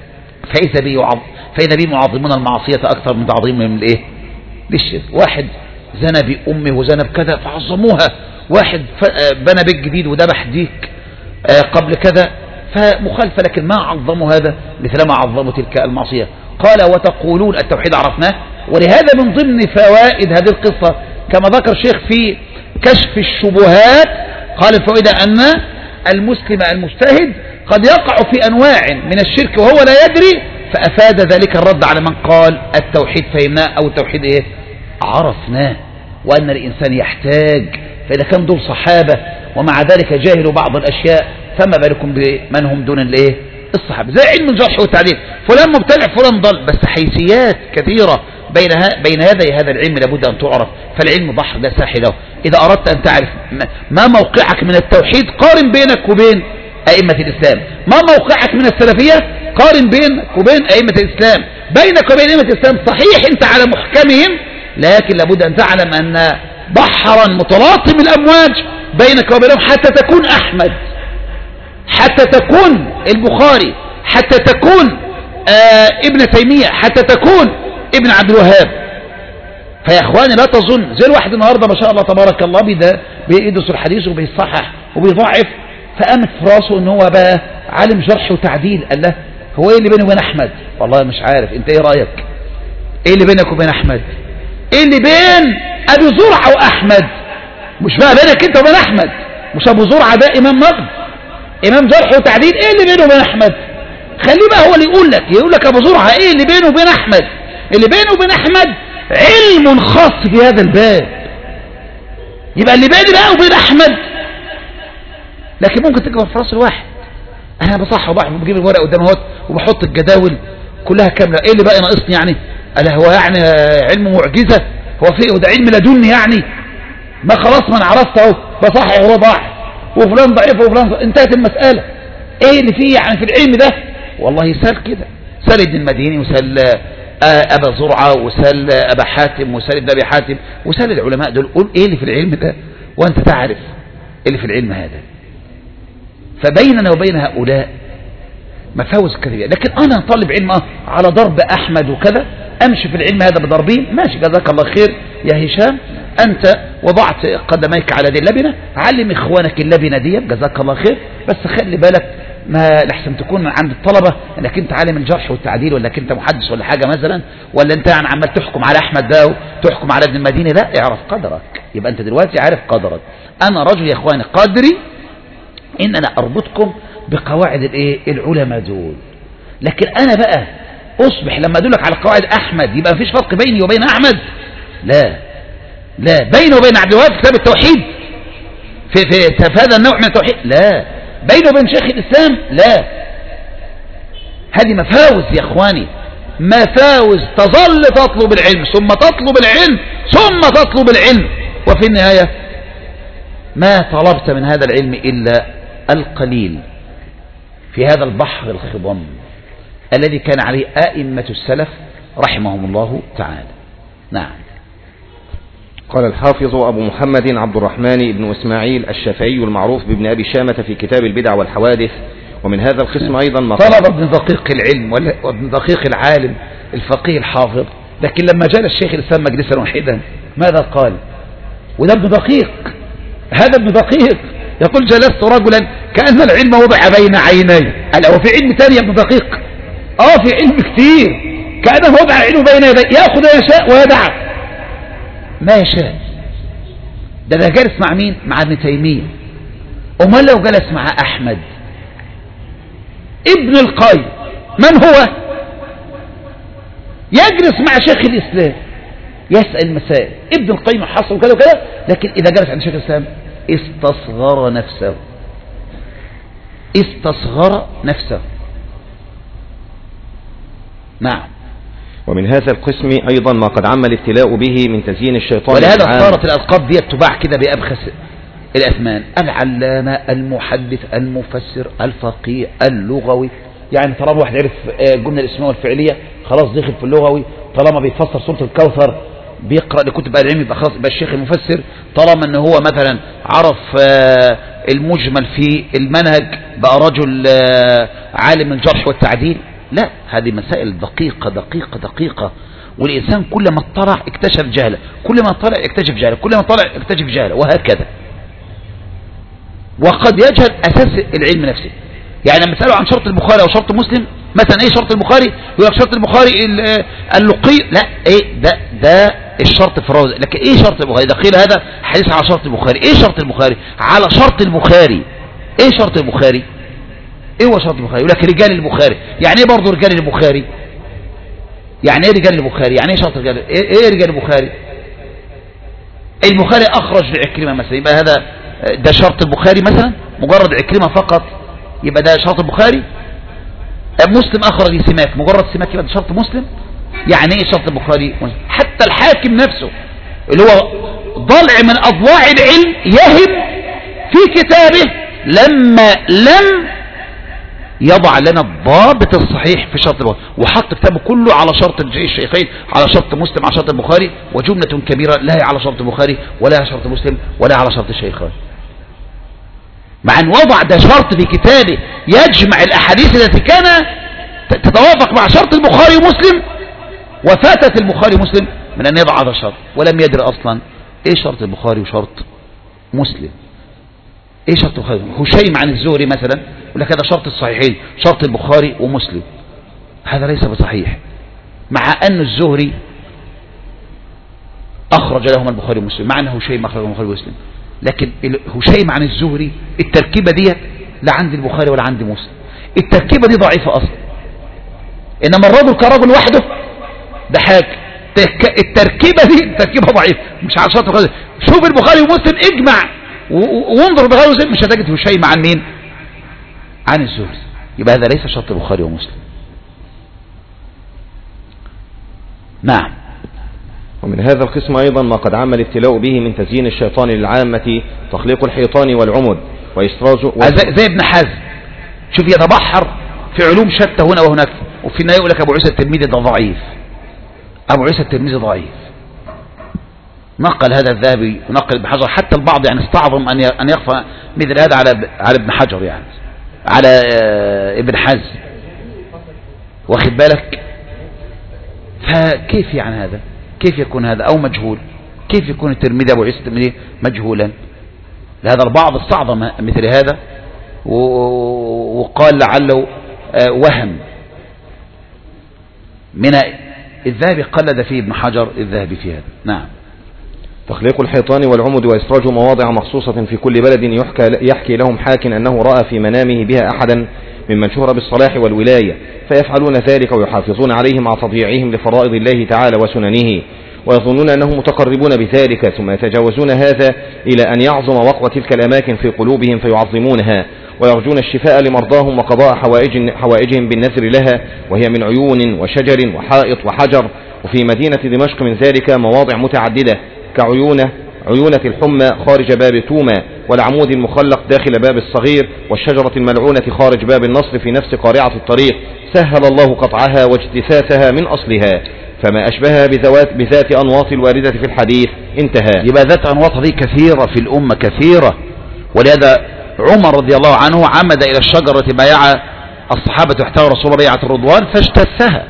فإذا بي معظمون المعصية أكثر من تعظيمهم للشرك. واحد زنى بأمه وزنى بكذا فعظموها، واحد بنى بيت جديد وذبح ديك قبل كذا فمخالفة، لكن ما عظموا هذا مثل ما عظموا تلك المعصية. قال وتقولون التوحيد عرفناه. ولهذا من ضمن فوائد هذه القصة كما ذكر الشيخ في كشف الشبهات، قال الفائدة أن المسلم المجتهد قد يقع في أنواع من الشرك وهو لا يدري، فأفاد ذلك الرد على من قال التوحيد فهمناه أو التوحيد عرفناه، وأن الإنسان يحتاج. فإذا كان دول صحابة ومع ذلك جاهلوا بعض الأشياء، فما بالكم بمن هم دون الصحابة؟ زي علم الجرح والتعديل، فلان مبتدع فلان ضل، بس حيثيات كثيرة بين هذا العلم لابد أن تعرف. فالعلم بحر لا ساحل له. إذا أردت أن تعرف ما موقعك من التوحيد قارن بينك وبين أئمة الإسلام. ما موقعك من السلفية قارن بينك وبين أئمة الإسلام. بينك وبين أئمة الإسلام صحيح أنت على محكمهم، لكن لابد أن تعلم أن بحرا متلاطم الأمواج بينك وبينهم، حتى تكون أحمد، حتى تكون البخاري، حتى تكون ابن تيمية، حتى تكون ابن عبد الوهاب. فيا اخواني لا تظن زي الواحد النهارده ما شاء الله تبارك الله بيدرس الحديث وبيصحح وبيضعف، فقامت في راسه ان هو بقى عالم جرح وتعديل. قال له هو ايه اللي بينه وبين احمد؟ والله مش عارف، انت ايه رايك؟ ايه اللي بينك وبين احمد؟ ايه اللي بين ابي زرعه واحمد؟ مش بقى بينك انت وبين احمد، مش ابو زرعه ده امام نقد، امام جرح وتعديل، ايه اللي بينه وبين احمد؟ خليه بقى هو اللي يقول لك ابو زرعه ايه اللي بينه وبين احمد. اللي بينه وبين احمد علم خاص بهذا الباب، يبقى اللي بيني بقى وبين احمد. لكن ممكن تكبر في راس الواحد، انا بصح وبحث وبجيب الورق قدام اهوت وبحط الجداول كلها كامله، ايه اللي بقى ناقصني يعني؟ الا هو يعني علم معجزه؟ هو في ده علم لدني يعني؟ ما خلاص ما انا عرفت اهو، بصحح وهو ضاع وفلان ضعيف وفلان انتهت المساله. ايه اللي فيه يعني في العلم ده؟ والله سال كده، سال ابن المديني وسال أبا زرعة وسال أبا حاتم وسال ابن أبي حاتم وسال العلماء دول، قول إيه اللي في العلم ده وأنت تعرف إيه اللي في العلم هذا. فبيننا وبين هؤلاء مفاوز كثيرة. لكن أنا طالب علم على ضرب أحمد وكذا، أمشي في العلم هذا بضربين، ماشي جزاك الله خير يا هشام، أنت وضعت قدميك على دي اللبنة، علم إخوانك اللبنة دي جزاك الله خير، بس خلي بالك ما لحسن تكون عند الطلبة انك انت عالم الجرح والتعديل، ولا انت محدث ولا حاجة مثلا، ولا انت يعني عمال تحكم على احمد ده وتحكم على ابن المديني. لا، اعرف قدرك، يبقى انت دلوقتي عارف قدرك. انا رجل يا اخواني قدري ان انا اربطكم بقواعد العلماء دول، لكن انا بقى اصبح لما ادلك على قواعد احمد يبقى مفيش فرق بيني وبين احمد؟ لا، بيني وبين عبد الوهاب كتاب التوحيد في هذا النوع من التوحيد، لا، بينه وبين شيخ الإسلام، لا. هذه مفاوز يا اخواني، مفاوز. تظل تطلب العلم ثم تطلب العلم ثم تطلب العلم، وفي النهاية ما طلبت من هذا العلم إلا القليل في هذا البحر الخضم الذي كان عليه أئمة السلف رحمهم الله تعالى. نعم. قال الحافظ أبو محمد عبد الرحمن بن إسماعيل الشافعي المعروف بابن أبي شامة في كتاب البدع والحوادث. ومن هذا القسم أيضا ما طلب ابن دقيق العلم وابن دقيق العالم الفقيه الحافظ، لكن لما جاء الشيخ الإسلام مجلسا واحدا ماذا قال؟ وده ابن دقيق، هذا ابن دقيق يقول جلست رجلا كأن العلم وضع بين عيني. هو في علم تاني يا ابن دقيق؟ في علم كتير كأنه وضع العلم بين يدي، يأخذ ما يشاء ويدع ما يشاء. ده جالس مع مين؟ مع ابن تيمية. امال لو جلس مع احمد ابن القيم، من هو؟ يجلس مع شيخ الاسلام يسأل مسائل، ابن القيم حصل كذا وكذا، لكن اذا جلس عند شيخ الاسلام استصغر نفسه، استصغر نفسه. نعم. ومن هذا القسم أيضا ما قد عم الابتلاء به من تزيين الشيطان، ولهذا صارت الألقاب دي تباع كده بأبخس الأثمان: العلامة، المحدث، المفسر، الفقيه، اللغوي. يعني طالما واحد عرف الجملة الاسمية والفعلية خلاص دخل في اللغوي، طالما بيفسر سورة الكوثر بيقرأ لكتب العلم يبقى خلاص يبقى الشيخ المفسر، طالما ان هو مثلا عرف المجمل في المنهج بقى رجل عالم الجرح والتعديل. لا، هذه مسائل دقيقة دقيقة دقيقة، والإنسان كل ما اطلع اكتشف جهله، كل ما اطلع اكتشف جهله، كل ما اطلع اكتشف جهله، وهكذا. وقد يجهل أساس العلم نفسه. يعني لما اسأله عن شرط البخاري أو شرط مسلم مثلا، ايه شرط البخاري؟ يقول لك شرط البخاري اللقي. لا، ايه ده الشرط في الروضة. لكن ايه شرط البخاري؟ ده قيل هذا حديث على شرط البخاري. ايه شرط البخاري؟ على شرط البخاري. ايه شرط البخاري؟ ايه هو شرط البخاري؟ يقول لك رجال البخاري. يعني ايه برضه رجال البخاري؟ يعني ايه رجال البخاري؟ يعني ايه شرط رجال؟ ايه رجال البخاري؟ البخاري اخرج لعكرمة مثلا، يبقى هذا ده شرط البخاري مثلا؟ مجرد عكرمة فقط يبقى ده شرط البخاري؟ مسلم اخرج لسماك، مجرد سماك يبقى ده شرط مسلم؟ يعني ايه شرط البخاري؟ حتى الحاكم نفسه اللي هو ضلع من اضلاع العلم يهم في كتابه لما لم يضع لنا الضابط الصحيح في شرط البخاري، وحط كتابه كله على شرط الشيخين، على شرط مسلم، على شرط البخاري، وجملة كبيرة لا هي على شرط البخاري ولا على شرط مسلم ولا على شرط الشيخين، مع ان وضع ده شرط في كتابه يجمع الاحاديث التي كان تتوافق مع شرط البخاري ومسلم، وفاتت البخاري ومسلم من ان يضع هذا الشرط، ولم يدري اصلا ايه شرط البخاري وشرط مسلم. ايه شرط البخاري؟ هشيم عن الزهري مثلا يقول لك هذا شرط الصحيحين، شرط البخاري ومسلم. هذا ليس بصحيح، مع ان الزهري اخرج لهما البخاري ومسلم، مع ان هشيم اخرج البخاري ومسلم، لكن هشيم عن الزهري التركيبة دي لا عند البخاري ولا عند مسلم، التركيبة دي ضعيفة اصلا. انما الرجل كرجل وحده ده حاجة، التركيبة دي تركيبة ضعيفة مش على شرط البخاري. شوف البخاري ومسلم اجمع وانظر البخاري ومسلم مش هتجد هشيم عن مين؟ عن الزهري، يبقى هذا ليس شرط البخاري ومسلم. نعم. ومن هذا القسم أيضا ما قد عم الابتلاء به من تزيين الشيطان للعامة، تخليق الحيطان والعمد وإسراج زي ابن حزم، شوف يتبحر في علوم شتى هنا وهناك، وفي النهاية يقول لك أبو عيسى الترمذي ده ضعيف، أبو عيسى الترمذي ضعيف. نقل هذا الذهبي ونقل ابن حجر، حتى البعض يعني استعظم أن يخفى مثل هذا على ابن حجر، يعني على ابن حزم، واخد بالك؟ فكيف يعني هذا؟ كيف يكون هذا؟ أو مجهول، كيف يكون الترمذي أبو عيسى الترمذي مجهولا؟ لهذا البعض استعظم مثل هذا وقال لعله وهم من الذهبي، قلد فيه ابن حجر الذهبي في هذا. نعم. تخليق الحيطان والعمد وإسراج مواضع مخصوصة في كل بلد يحكي لهم حاك أنه رأى في منامه بها أحدا ممن شهر بالصلاح والولاية، فيفعلون ذلك ويحافظون عليه مع تضييعهم لفرائض الله تعالى وسننه، ويظنون أنهم متقربون بذلك، ثم يتجاوزون هذا إلى أن يعظم وقوة تلك الأماكن في قلوبهم فيعظمونها، ويرجون الشفاء لمرضاهم وقضاء حوائجهم بالنذر لها، وهي من عيون وشجر وحائط وحجر. وفي مدينة دمشق من ذلك مواضع متعددة عيونة الحمى خارج باب توما، والعمود المخلق داخل باب الصغير، والشجرة الملعونة خارج باب النصر في نفس قارعة الطريق، سهل الله قطعها واجتثاثها من أصلها، فما أشبهها بذات أنواط الواردة في الحديث. انتهى. يبقى ذات أنواط هذه كثيرة في الأمة كثيرة، ولهذا عمر رضي الله عنه عمد إلى الشجرة بايع الصحابة تحتها رسول بيعة الرضوان فاجتثها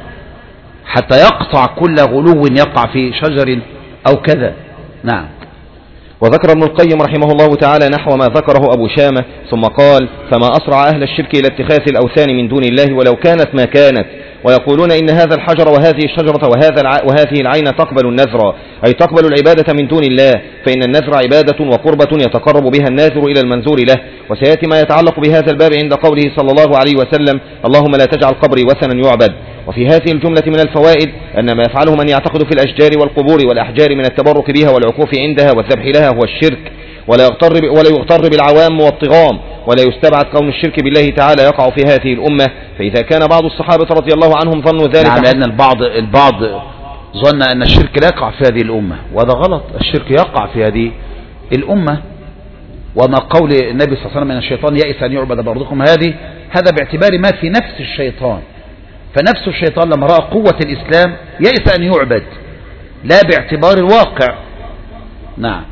حتى يقطع كل غلو يقع في شجر أو كذا. نعم. وذكر ابن القيم رحمه الله تعالى نحو ما ذكره أبو شامة ثم قال: فما أسرع أهل الشرك إلى اتخاذ الأوثان من دون الله ولو كانت ما كانت، ويقولون إن هذا الحجر وهذه الشجرة وهذه العين تقبل النذر، أي تقبل العبادة من دون الله، فإن النذر عبادة وقربة يتقرب بها الناذر إلى المنذور له. وسيأتي ما يتعلق بهذا الباب عند قوله صلى الله عليه وسلم: اللهم لا تجعل قبري وثنا يعبد. وفي هذه الجملة من الفوائد أن ما يفعله من يعتقد في الأشجار والقبور والأحجار من التبرك بها والعكوف عندها والذبح لها هو الشرك، ولا يغتر بالعوام والطغام، ولا يستبعد كون الشرك بالله تعالى يقع في هذه الأمة. فإذا كان بعض الصحابة رضي الله عنهم ظنوا ذلك، نعم، لأن البعض ظن أن الشرك لا يقع في هذه الأمة، وهذا غلط. الشرك يقع في هذه الأمة. وما قول النبي صلى الله عليه وسلم: أن الشيطان يئس أن يعبد بعضكم، هذا باعتبار ما في نفس الشيطان. فنفس الشيطان لما رأى قوة الإسلام يئس أن يعبد، لا باعتبار الواقع. نعم.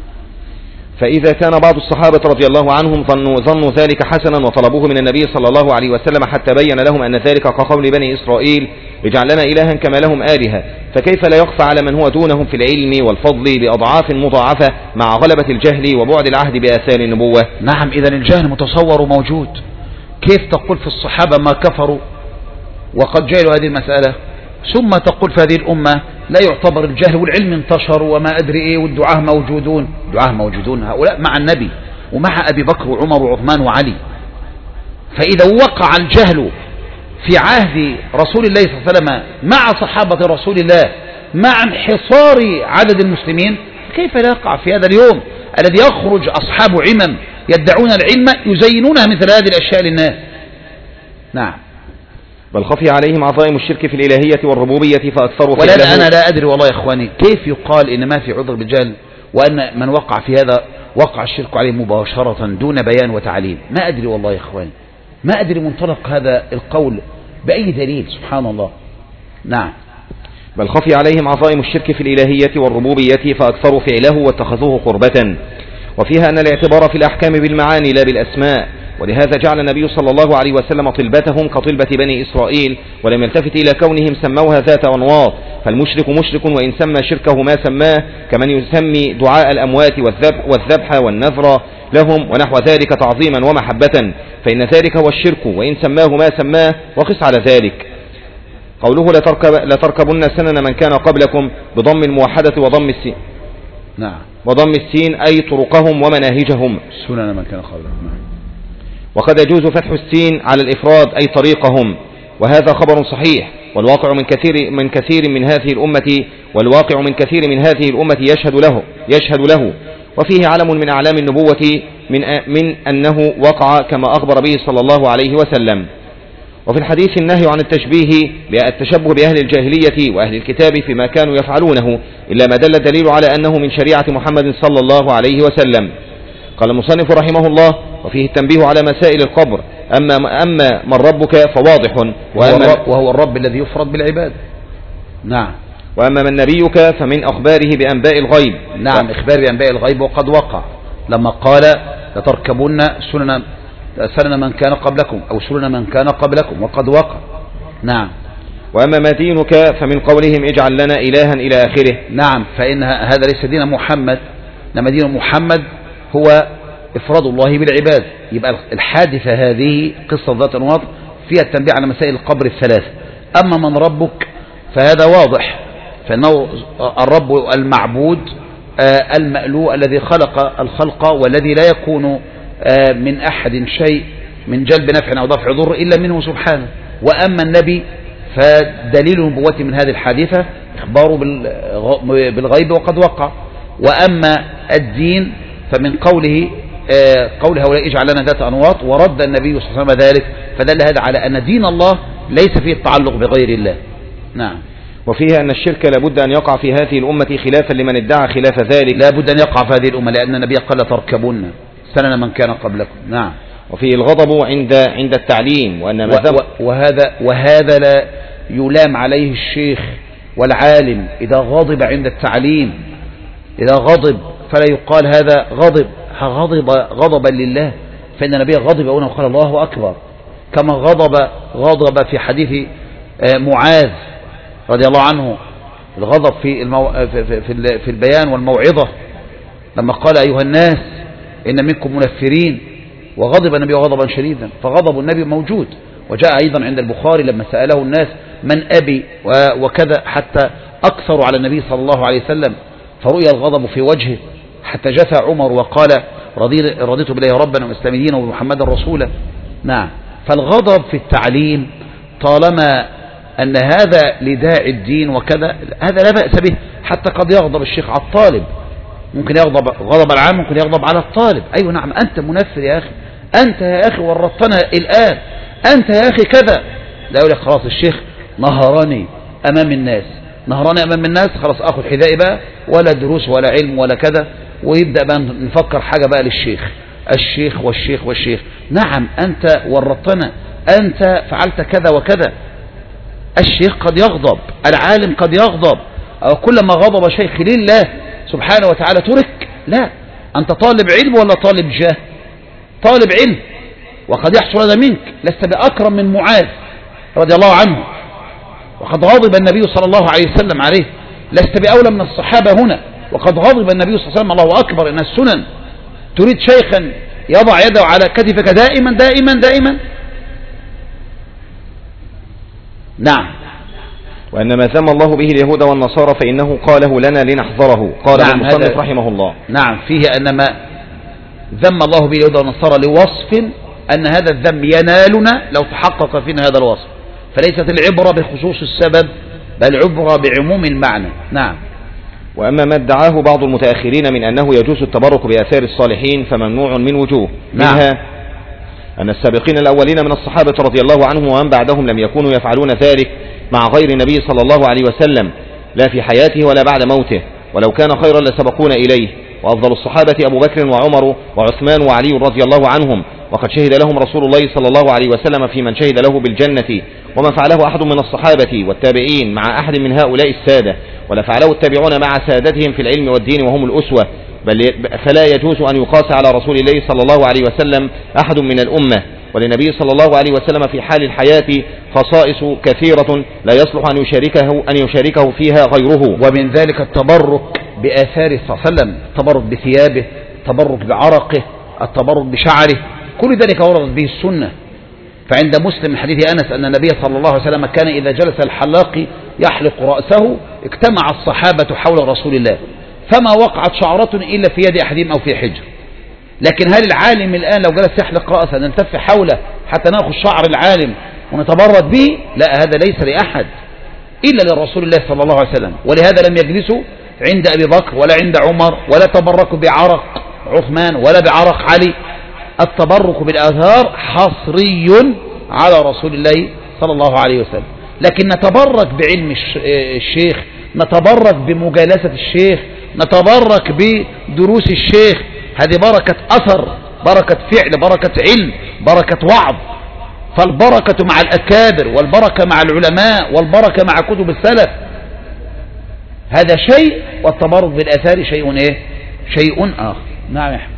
فإذا كان بعض الصحابة رضي الله عنهم ظنوا ذلك حسنا وطلبوه من النبي صلى الله عليه وسلم حتى بين لهم أن ذلك كقول بني إسرائيل: اجعل لنا إلها كما لهم آلهة، فكيف لا يخفى على من هو دونهم في العلم والفضل بأضعاف مضاعفة مع غلبة الجهل وبعد العهد بآثار النبوة؟ نعم، إذن الجهل متصور وموجود. كيف تقول في الصحابة ما كفروا وقد جهلوا هذه المسألة، ثم تقول في هذه الأمة لا يعتبر الجهل والعلم انتشر وما أدري إيه والدعاة موجودون هؤلاء مع النبي ومع أبي بكر وعمر وعثمان وعلي. فإذا وقع الجهل في عهد رسول الله صلى الله عليه وسلم مع صحابة رسول الله مع انحصار عدد المسلمين، كيف لا يقع في هذا اليوم الذي يخرج أصحاب عمم يدعون العلم يزينونها مثل هذه الأشياء للناس؟ نعم. بل خفي عليهم عظائم الشرك في الإلهية والربوبية فأكثروا في ولكن أنا لا أدري والله يا إخواني كيف يقال إن ما في عذر بالجهل، وأن من وقع في هذا وقع الشرك عليه مباشرة دون بيان وتعليم. ما أدري والله يا إخواني، ما أدري منطلق هذا القول بأي دليل، سبحان الله. نعم. بل خفي عليهم عظائم الشرك في الإلهية والربوبية فأكثروا فعله واتخذوه قربة. وفيها أن الاعتبار في الأحكام بالمعاني لا بالأسماء، ولهذا جعل النبي صلى الله عليه وسلم طلبتهم كطلبة بني إسرائيل، ولم يلتفت إلى كونهم سموها ذات أنواط. فالمشرك مشرك وإن سمى شركه ما سماه، كمن يسمي دعاء الأموات والذبح والنذر لهم ونحو ذلك تعظيما ومحبة، فإن ذلك هو الشرك وإن سماه ما سماه، وقس على ذلك قوله لتركبن سنن من كان قبلكم بضم الموحدة وضم السين. نعم. وضم السين أي طرقهم ومناهجهم. سنن من كان قبلكم. وقد يجوز فتح السين على الإفراد أي طريقهم، وهذا خبر صحيح. والواقع من كثير من هذه الأمة يشهد له وفيه علم من أعلام النبوة من أنه وقع كما أخبر به صلى الله عليه وسلم. وفي الحديث النهي عن التشبه بأهل الجاهلية وأهل الكتاب فيما كانوا يفعلونه، إلا ما دل الدليل على أنه من شريعة محمد صلى الله عليه وسلم. قال المصنف رحمه الله: وفيه التنبيه على مسائل القبر. أما من ربك فواضح، وهو الرب الذي يفرد بالعباد. نعم. وأما من نبيك فمن أخباره بأنباء الغيب. نعم، إخبار بأنباء الغيب وقد وقع، لما قال لتركبن سنن من كان قبلكم أو سنن من كان قبلكم، وقد وقع. نعم. وأما ما دينك فمن قولهم اجعل لنا إلها إلى آخره. نعم، فإن هذا ليس دين محمد، إنما دين محمد هو إفراد الله بالعباد. يبقى الحادثة هذه قصة ذات أنواط فيها التنبيه على مسائل القبر الثلاثة. أما من ربك فهذا واضح، فإنه الرب المعبود المألوه الذي خلق الخلق والذي لا يكون من أحد شيء من جلب نفع أو دفع ضر إلا منه سبحانه. وأما النبي فدليل نبوته من هذه الحادثة إخباره بالغيب وقد وقع. وأما الدين فمن قول هؤلاء اجعل لنا ذات أنواط، ورد النبي صلى الله عليه وسلم ذلك، فدل هذا على أن دين الله ليس فيه التعلق بغير الله. نعم. وفيها أن الشرك لابد أن يقع في هذه الأمة خلافا لمن ادعى خلاف ذلك. لابد أن يقع في هذه الأمة، لأن النبي قال تركبن سنن من كان قبلكم. نعم. وفيه الغضب عند التعليم، وأن وهذا لا يلام عليه الشيخ والعالم إذا غضب عند التعليم. إذا غضب فلا يقال هذا غضبا لله، فإن النبي غضب هنا وقال الله أكبر، كما غضب في حديث معاذ رضي الله عنه، الغضب في البيان والموعظة لما قال أيها الناس إن منكم منفرين، وغضب النبي غضبا شديدا، فغضب النبي موجود. وجاء أيضا عند البخاري لما سأله الناس من أبي وكذا، حتى أكثروا على النبي صلى الله عليه وسلم، فرؤي الغضب في وجهه، حتى جثى عمر وقال رضيت بالله ربنا ومسلمين وبمحمد رسولا. نعم. فالغضب في التعليم طالما أن هذا لداعي الدين وكذا، هذا لا بأس به. حتى قد يغضب الشيخ على الطالب، ممكن يغضب غضب العام، ممكن يغضب على الطالب. أيوة نعم، أنت منفر يا أخي، أنت يا أخي ورطتنا الآن، أنت يا أخي كذا. لا يقول لك خلاص الشيخ نهرني أمام الناس، نهرني أمام الناس، خلاص أخذ حذائي بقى، ولا دروس ولا علم ولا كذا، ويبدأ بقى نفكر حاجة بقى للشيخ، الشيخ والشيخ والشيخ. نعم أنت ورطتنا، أنت فعلت كذا وكذا. الشيخ قد يغضب، العالم قد يغضب، أو كلما غضب شيخ لله سبحانه وتعالى ترك. لا، أنت طالب علم ولا طالب جاه؟ طالب علم، وقد يحصل هذا منك، لست بأكرم من معاذ رضي الله عنه، وقد غضب النبي صلى الله عليه وسلم عليه. لست بأولى من الصحابة هنا، وقد غضب النبي صلى الله عليه وسلم. الله أكبر، إن السنن تريد شيخا يضع يده على كتفك دائما دائما دائما. نعم. وأنما ذم الله به اليهود والنصارى فإنه قاله لنا لنحذره. قال نعم المصنف رحمه الله. نعم، فيه أنما ذم الله به اليهود والنصارى لوصف أن هذا الذم ينالنا لو تحقق فينا هذا الوصف، فليست العبرة بخصوص السبب بل عبرة بعموم المعنى. نعم. وأما ما ادعاه بعض المتأخرين من أنه يجوز التبرك بآثار الصالحين فممنوع من وجوه. نعم. منها أن السابقين الأولين من الصحابة رضي الله عنهم ومن بعدهم لم يكونوا يفعلون ذلك مع غير النبي صلى الله عليه وسلم، لا في حياته ولا بعد موته، ولو كان خيرا لسبقونا إليه. وأفضل الصحابة أبو بكر وعمر وعثمان وعلي رضي الله عنهم، وقد شهد لهم رسول الله صلى الله عليه وسلم في من شهد له بالجنة، وما فعله أحد من الصحابة والتابعين مع أحد من هؤلاء السادة، ولا فعله التابعون مع سادتهم في العلم والدين وهم الأسوة، فلا يجوز أن يقاس على رسول الله صلى الله عليه وسلم أحد من الأمة. وللنبي صلى الله عليه وسلم في حال الحياة خصائص كثيرة لا يصلح أن يشاركه فيها غيره. ومن ذلك التبرك بآثاره صلى الله عليه وسلم، التبرك بثيابه، التبرك بعرقه، التبرك بشعره، كل ذلك وردت به السنة. فعند مسلم حديث أنس أن النبي صلى الله عليه وسلم كان إذا جلس الحلاق يحلق رأسه اجتمع الصحابة حول رسول الله، فما وقعت شعرة إلا في يد أحدهم أو في حجر. لكن هل العالم الآن لو جلس يحلق رأسه نلتف حوله حتى نأخذ شعر العالم ونتبرد به؟ لا، هذا ليس لأحد إلا لرسول الله صلى الله عليه وسلم. ولهذا لم يجلسوا عند أبي بكر ولا عند عمر، ولا تبركوا بعرق عثمان ولا بعرق علي. التبرك بالآثار حصري على رسول الله صلى الله عليه وسلم. لكن نتبرك بعلم الشيخ، نتبرك بمجالسة الشيخ، نتبرك بدروس الشيخ، هذه بركة أثر، بركة فعل، بركة علم، بركة وعظ. فالبركة مع الأكابر، والبركة مع العلماء، والبركة مع كتب السلف، هذا شيء، والتبرك بالآثار شيء إيه؟ شيء آخر. نعم يا أحمد.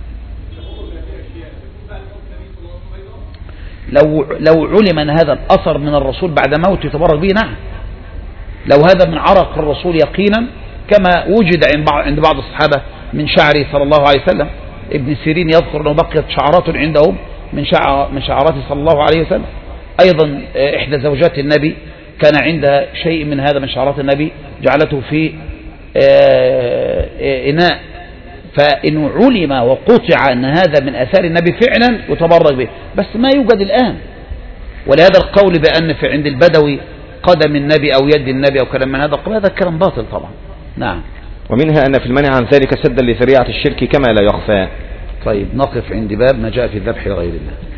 لو علم أن هذا الأثر من الرسول بعد موته يتبرك به، نعم. لو هذا من عرق الرسول يقينا كما وجد عند بعض الصحابة من شعره صلى الله عليه وسلم. ابن سيرين يذكر أنه بقيت شعرات عندهم من شعراته صلى الله عليه وسلم. أيضا إحدى زوجات النبي كان عندها شيء من هذا من شعرات النبي، جعلته في إناء، فإن علم وقطع أن هذا من أثار النبي فعلا يتبرك به، بس ما يوجد الآن. ولهذا القول بأن في عند البدوي قدم النبي أو يد النبي أو كلام من هذا القول، هذا الكلام باطل طبعا. نعم. ومنها أن في المنع عن ذلك سدا لذريعة الشرك كما لا يخفى. طيب، نقف عند باب ما جاء في الذبح لغير الله.